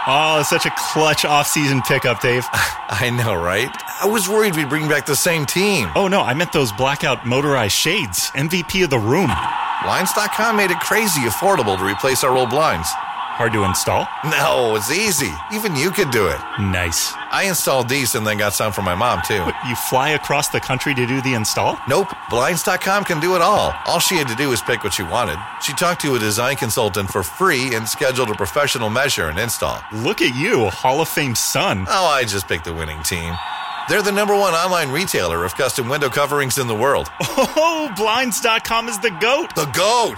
Oh, such a clutch off-season pickup, Dave. I know, right? I was worried we'd bring back the same team. Oh, no, I meant those blackout motorized shades. MVP of the room. Blinds.com made it crazy affordable to replace our old blinds. Hard to install? No, it's easy. Even you could do it. Nice. I installed these and then got some for my mom, too. What, you fly across the country to do the install? Nope. Blinds.com can do it all. All she had to do was pick what she wanted. She talked to a design consultant for free and scheduled a professional measure and install. Look at you, Hall of Fame son. Oh, I just picked the winning team. They're the #1 online retailer of custom window coverings in the world. Oh, Blinds.com is the GOAT. The GOAT!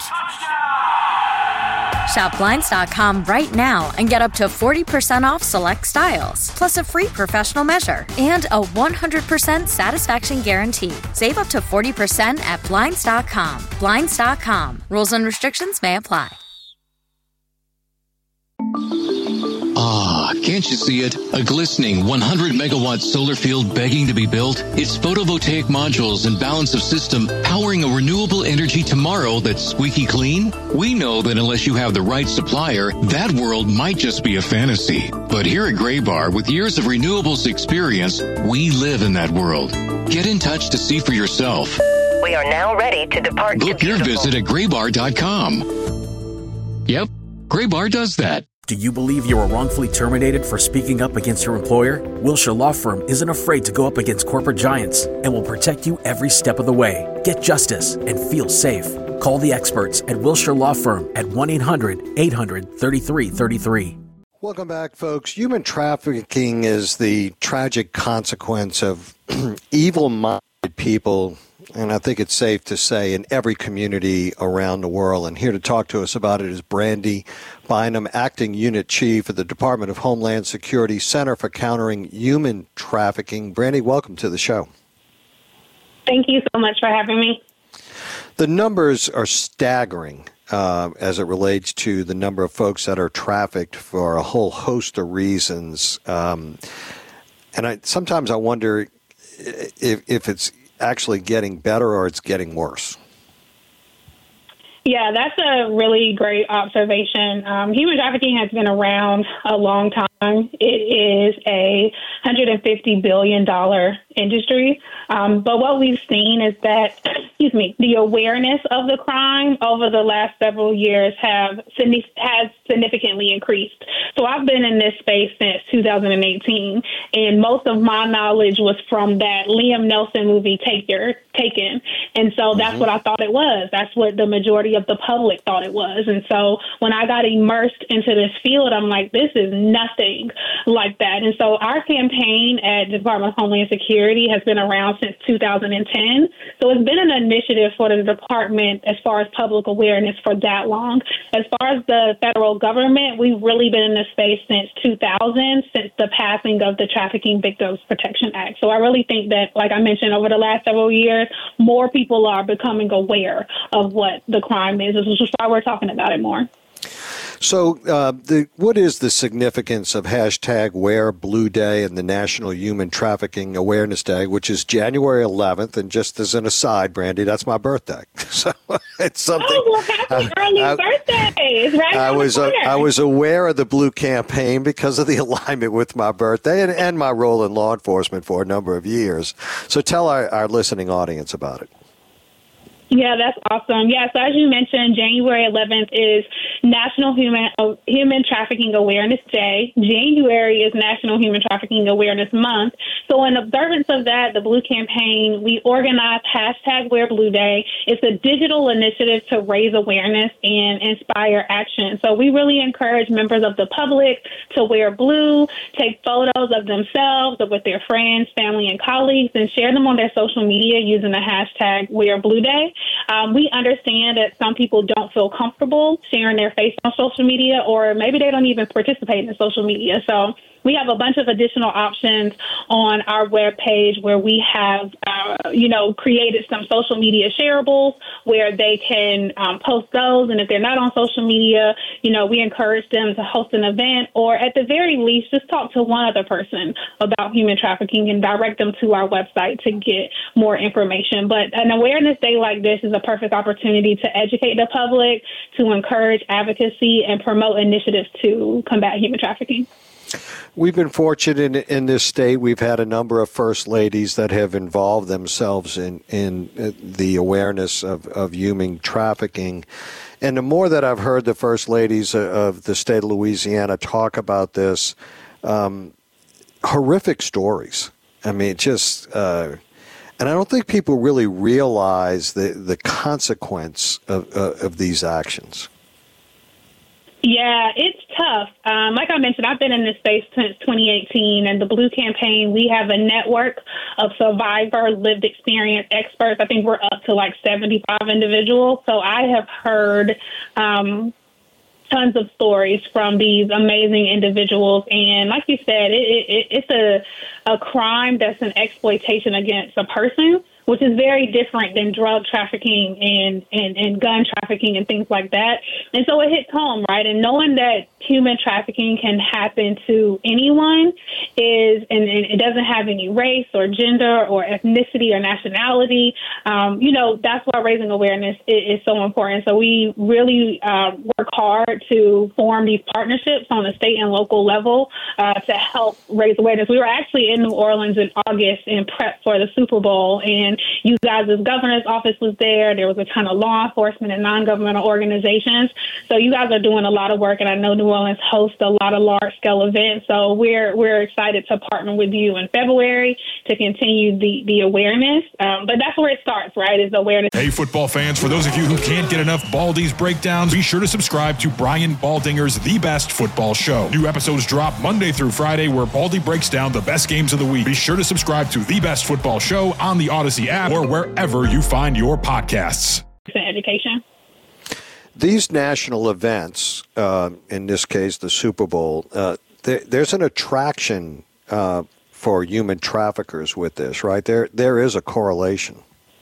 Shop Blinds.com right now and get up to 40% off select styles, plus a free professional measure and a 100% satisfaction guarantee. Save up to 40% at Blinds.com. Blinds.com. Rules and restrictions may apply. Ah, can't you see it? A glistening 100-megawatt solar field begging to be built? Its photovoltaic modules and balance of system powering a renewable energy tomorrow that's squeaky clean? We know that unless you have the right supplier, that world might just be a fantasy. But here at Graybar, with years of renewables experience, we live in that world. Get in touch to see for yourself. We are now ready to depart. Book your visit at graybar.com. Yep, Graybar does that. Do you believe you were wrongfully terminated for speaking up against your employer? Wilshire Law Firm isn't afraid to go up against corporate giants and will protect you every step of the way. Get justice and feel safe. Call the experts at Wilshire Law Firm at 1-800-800-3333. Welcome back, folks. Human trafficking is the tragic consequence of evil-minded people, and I think it's safe to say in every community around the world. And here to talk to us about it is Brandy Bynum, Acting Unit Chief at the Department of Homeland Security Center for Countering Human Trafficking. Brandy, welcome to the show. Thank you so much for having me. The numbers are staggering as it relates to the number of folks that are trafficked for a whole host of reasons. And sometimes I wonder if it's actually getting better or it's getting worse. Yeah, that's a really great observation. Human trafficking has been around a long time. It is a $150 billion industry. But what we've seen is that, the awareness of the crime over the last several years has significantly increased. So I've been in this space since 2018, and most of my knowledge was from that Liam Neeson movie, Taken. And so that's what I thought it was. That's what the majority of the public thought it was. And so when I got immersed into this field, I'm like, this is nothing like that. And so our campaign at the Department of Homeland Security has been around since 2010. So it's been an initiative for the department as far as public awareness for that long. As far as the federal government, we've really been in this space since 2000, since the passing of the Trafficking Victims Protection Act. So I really think that, like I mentioned, over the last several years, more people are becoming aware of what the crime is, which is why we're talking about it more. So what is the significance of hashtag Wear Blue Day and the National Human Trafficking Awareness Day, which is January 11th? And just as an aside, Brandy, that's my birthday. So it's something. Oh, well, happy early birthday. It's right I was aware of the Blue campaign because of the alignment with my birthday and my role in law enforcement for a number of years. So tell our listening audience about it. Yeah, that's awesome. Yeah, so as you mentioned, January 11th is National Human Trafficking Awareness Day. January is National Human Trafficking Awareness Month. So in observance of that, the Blue Campaign, we organized hashtag Wear Blue Day. It's a digital initiative to raise awareness and inspire action. So we really encourage members of the public to wear blue, take photos of themselves or with their friends, family, and colleagues, and share them on their social media using the hashtag Wear Blue Day. We understand that some people don't feel comfortable sharing their face on social media, or maybe they don't even participate in social media. So we have a bunch of additional options on our webpage where we have, created some social media shareables where they can post those. And if they're not on social media, we encourage them to host an event, or at the very least, just talk to one other person about human trafficking and direct them to our website to get more information. But an awareness day like this is a perfect opportunity to educate the public, to encourage advocacy, and promote initiatives to combat human trafficking. We've been fortunate in this state. We've had a number of first ladies that have involved themselves in the awareness of human trafficking. And the more that I've heard the first ladies of the state of Louisiana talk about this, horrific stories. I mean, just, and I don't think people really realize the consequence of these actions. Yeah, it's tough. Like I mentioned, I've been in this space since 2018, and the Blue Campaign, we have a network of survivor lived experience experts. I think we're up to like 75 individuals. So I have heard tons of stories from these amazing individuals. And like you said, it's a crime that's an exploitation against a person, which is very different than drug trafficking and gun trafficking and things like that. And so it hits home, right? And knowing that human trafficking can happen to anyone and it doesn't have any race or gender or ethnicity or nationality, that's why raising awareness is so important. So we really work hard to form these partnerships on the state and local level to help raise awareness. We were actually in New Orleans in August in prep for the Super Bowl, and you guys' governor's office was there. There was a ton of law enforcement and non-governmental organizations. So you guys are doing a lot of work, and I know New Orleans hosts a lot of large-scale events. So we're excited to partner with you in February to continue the awareness. But that's where it starts, right, is awareness. Hey, football fans, for those of you who can't get enough Baldy's breakdowns, be sure to subscribe to Brian Baldinger's The Best Football Show. New episodes drop Monday through Friday, where Baldy breaks down the best games of the week. Be sure to subscribe to The Best Football Show on the Odyssey app or wherever you find your podcasts. Education. These national events, in this case the Super Bowl, there's an attraction for human traffickers with this, right? There is a correlation.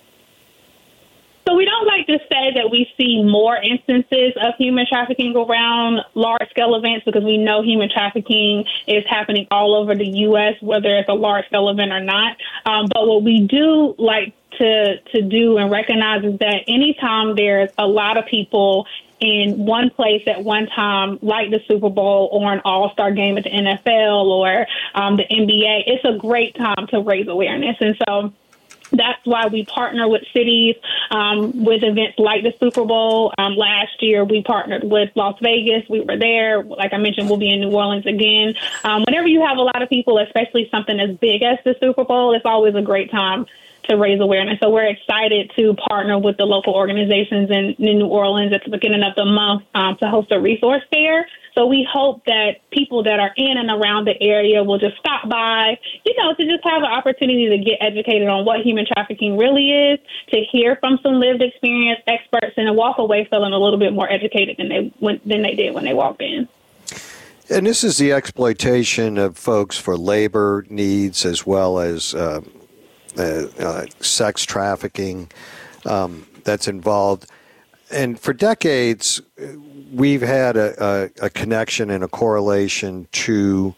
So we don't like to say that we see more instances of human trafficking around large-scale events because we know human trafficking is happening all over the U.S., whether it's a large-scale event or not. But what we do like to do and recognize is that anytime there's a lot of people in one place at one time, like the Super Bowl or an all-star game at the NFL or the NBA, it's a great time to raise awareness. And so that's why we partner with cities with events like the Super Bowl. Last year, we partnered with Las Vegas. We were there. Like I mentioned, we'll be in New Orleans again. Whenever you have a lot of people, especially something as big as the Super Bowl, it's always a great time to raise awareness. So we're excited to partner with the local organizations in New Orleans at the beginning of the month to host a resource fair. So we hope that people that are in and around the area will just stop by, to just have an opportunity to get educated on what human trafficking really is, to hear from some lived experience experts, and to walk away feeling a little bit more educated than they did when they walked in. And this is the exploitation of folks for labor needs as well as sex trafficking that's involved. And for decades, we've had a connection and a correlation to,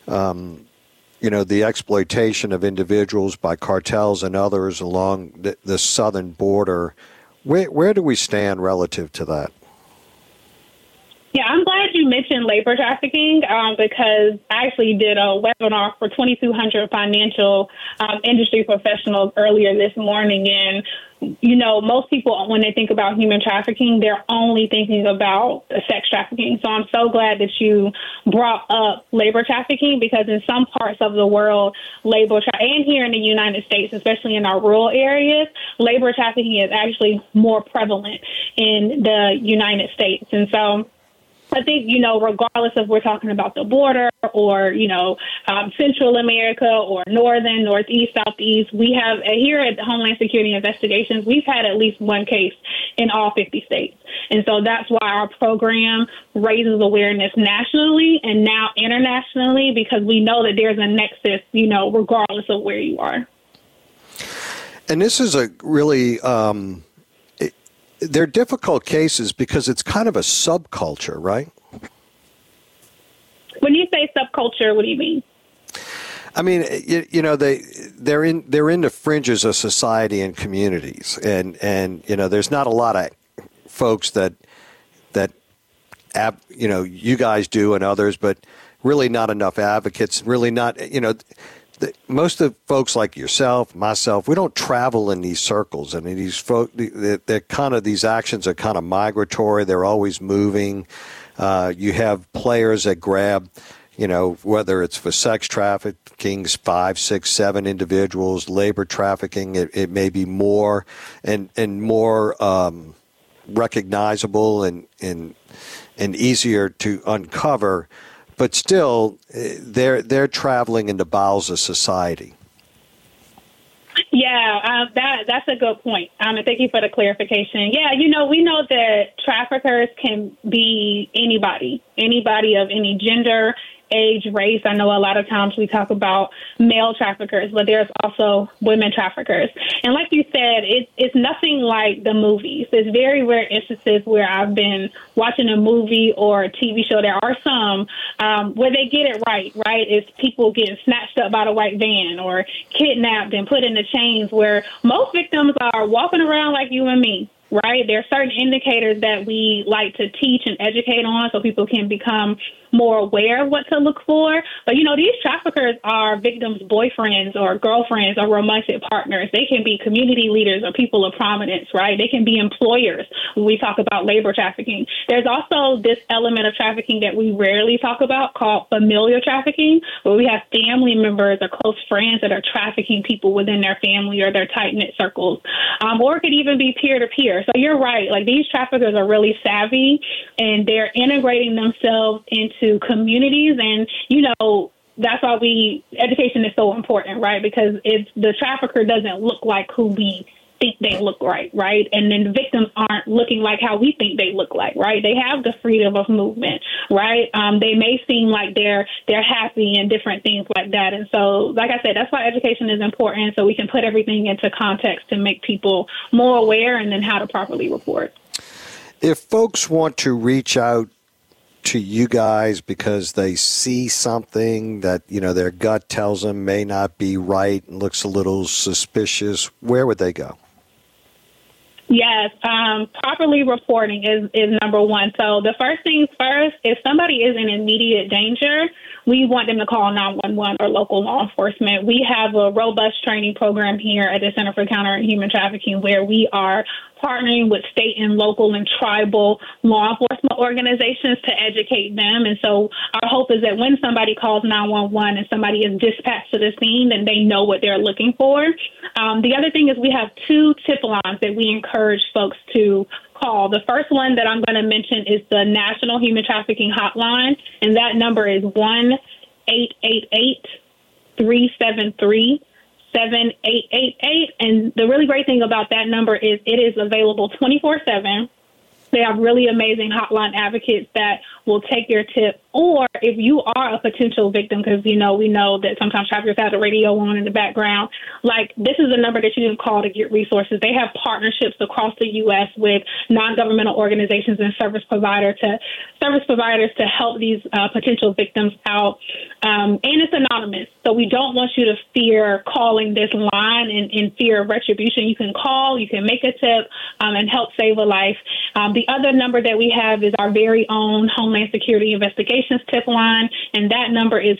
the exploitation of individuals by cartels and others along the southern border. Where do we stand relative to that? Yeah, I'm glad you mentioned labor trafficking because I actually did a webinar for 2,200 financial industry professionals earlier this morning. And, most people, when they think about human trafficking, they're only thinking about sex trafficking. So I'm so glad that you brought up labor trafficking because in some parts of the world, and here in the United States, especially in our rural areas, labor trafficking is actually more prevalent in the United States. And so I think, regardless if we're talking about the border or, Central America or Northern, Northeast, Southeast, we have here at Homeland Security Investigations, we've had at least one case in all 50 states. And so that's why our program raises awareness nationally and now internationally, because we know that there's a nexus, regardless of where you are. And this is a really... they're difficult cases because it's kind of a subculture, right? When you say subculture, what do you mean? I mean, they're in the fringes of society and communities, and there's not a lot of folks that you guys do and others, but really not enough advocates. Really not, most of the folks like yourself, myself, we don't travel in these circles. I mean, these folks, these actions are kind of migratory. They're always moving. You have players that grab, whether it's for sex trafficking, 5, 6, 7 individuals, labor trafficking, it may be more and more recognizable and easier to uncover. But still, they're traveling in the bowels of society. Yeah, that's a good point. And thank you for the clarification. Yeah, we know that traffickers can be anybody of any gender, age, race. I know a lot of times we talk about male traffickers, but there's also women traffickers. And like you said, it's nothing like the movies. There's very rare instances where I've been watching a movie or a TV show. There are some where they get it right? It's people getting snatched up by the white van or kidnapped and put in the chains, where most victims are walking around like you and me. Right? There are certain indicators that we like to teach and educate on so people can become more aware of what to look for. But, these traffickers are victims' boyfriends or girlfriends or romantic partners. They can be community leaders or people of prominence, right? They can be employers when we talk about labor trafficking. There's also this element of trafficking that we rarely talk about called familial trafficking, where we have family members or close friends that are trafficking people within their family or their tight-knit circles. Or it could even be peer-to-peer. So you're right. Like, these traffickers are really savvy, and they're integrating themselves into communities. And, that's why education is so important, right? Because if the trafficker doesn't look like who we think they look like, right? And then the victims aren't looking like how we think they look like, right? They have the freedom of movement, right? They may seem like they're happy and different things like that. And so, like I said, that's why education is important, so we can put everything into context to make people more aware and then how to properly report. If folks want to reach out to you guys because they see something that, their gut tells them may not be right and looks a little suspicious, where would they go? Yes, properly reporting is number one. So the first things first, if somebody is in immediate danger, we want them to call 911 or local law enforcement. We have a robust training program here at the Center for Countering Human Trafficking, where we are partnering with state and local and tribal law enforcement organizations to educate them. And so our hope is that when somebody calls 911 and somebody is dispatched to the scene, then they know what they're looking for. The other thing is we have 2 tip lines that we encourage folks to call. The first one that I'm going to mention is the National Human Trafficking Hotline, and that number is 1-888-373-7888. And the really great thing about that number is it is available 24/7. They have really amazing hotline advocates that will take your tip. Or if you are a potential victim, because, we know that sometimes traffickers have the radio on in the background, like, this is a number that you can call to get resources. They have partnerships across the U.S. with non-governmental organizations and service providers to help these potential victims out. And it's anonymous. So we don't want you to fear calling this line in fear of retribution. You can call, you can make a tip, and help save a life. The other number that we have is our very own Homeland Security Investigations tip line, and that number is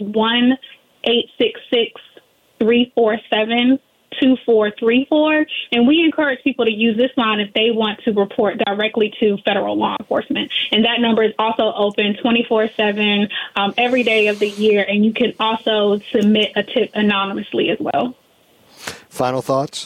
1-866-347-2434. And we encourage people to use this line if they want to report directly to federal law enforcement. And that number is also open 24/7 every day of the year, and you can also submit a tip anonymously as well. Final thoughts?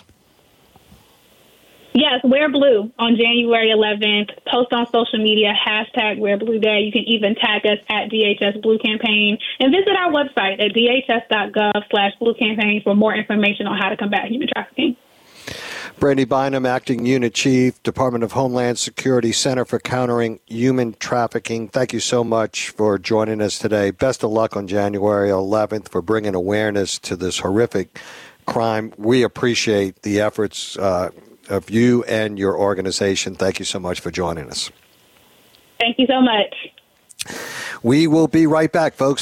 Yes, wear blue on January 11th. Post on social media, #WearBlueDay. You can even tag us at DHS Blue Campaign, and visit our website at dhs.gov/Blue Campaign for more information on how to combat human trafficking. Brandy Bynum, Acting Unit Chief, Department of Homeland Security, Center for Countering Human Trafficking. Thank you so much for joining us today. Best of luck on January 11th for bringing awareness to this horrific crime. We appreciate the efforts of you and your organization. Thank you so much for joining us. Thank you so much. We will be right back, folks.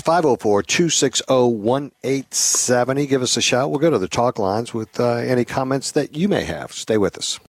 504-260-1870. Give us a shout. We'll go to the talk lines with any comments that you may have. Stay with us.